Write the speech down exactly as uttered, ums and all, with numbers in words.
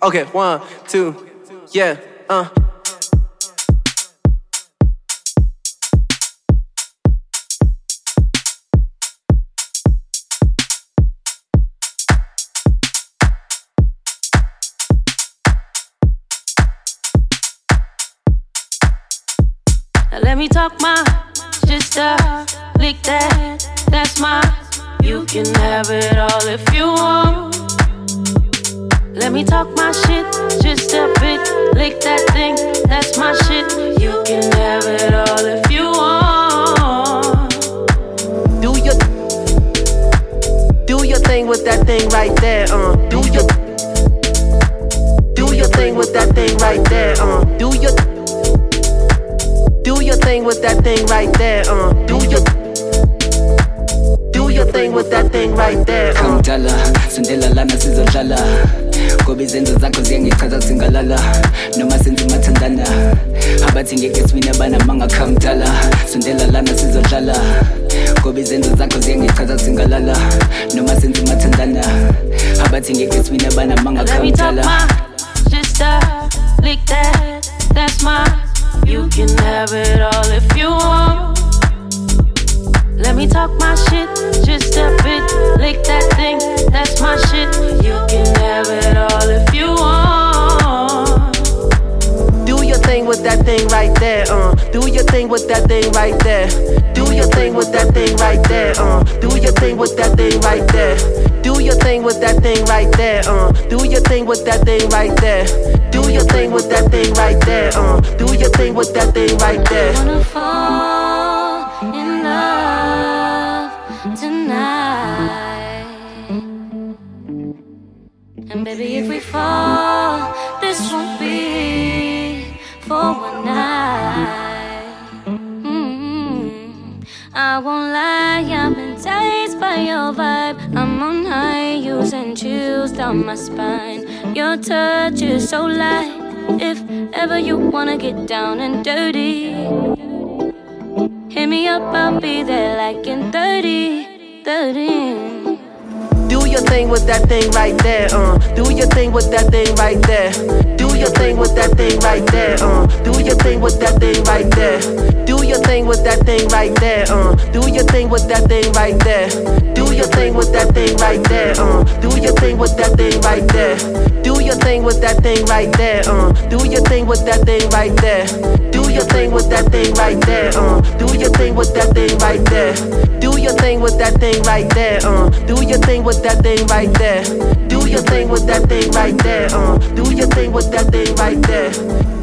Okay, one, two, yeah, uh. Now let me talk my shit stuff, lick that, that's my. You can have it all if you want. Let me talk my shit, just a bit, lick that thing, that's my shit. You can have it all if you want. Do your, do your thing with that thing right there, uh. Do your, do your thing with that thing right there, uh. Do your, do your thing with that thing right there, uh. Do your, do your thing with that thing right there, uh. Kamdala, sendela lana sizodlala. Ngoba izenzo zakho ziyangichaza singalala. Noma senze mathandana. Abathi ngeke swina bana manga kamdala. Sendela lana sizodlala. Ngoba izenzo zakho ziyangichaza singalala. Noma senze mathandana. Abathi ngeke swina bana manga kamdala. Let me talk my just uh, lick that, that's my. You can have it all if you want. Let me talk my shit, just a bit, lick that thing, that's my shit. You can have it all if you want. Do your thing with that thing right there, uh. Do your thing with that thing right there. Do your thing with that thing right there, uh. Do your thing with that thing right there. Do your thing with that thing right there, uh. Do your thing with that thing right there. Do your thing with that thing right there, uh. Do your thing with that thing right there. I wanna fall in love tonight. And baby, if we fall, this won't be for one night. Mm-hmm. I won't lie, I've been enticed by your vibe. I'm on high, using chills down my spine. Your touch is so light. If ever you wanna get down and dirty, hit me up, I'll be there like in thirty, thirty. Do your thing with that thing right there, uh. Do your thing with that thing right there. Do your thing with that thing right there, uh. Do your thing with that thing right there. Do your thing with that thing right there, uh. Do your thing with that thing right there. Do your thing with that thing right there, uh. Do your thing with that thing right there. Do your thing with that thing right there, uh. Do your thing with that thing right there. Do your thing with that thing right there, uh. Do your thing with that thing right there. Do your thing with that thing right there, uh. Do your thing with that thing right there. Do your thing with that thing right there, uh. Do your thing with that thing right there.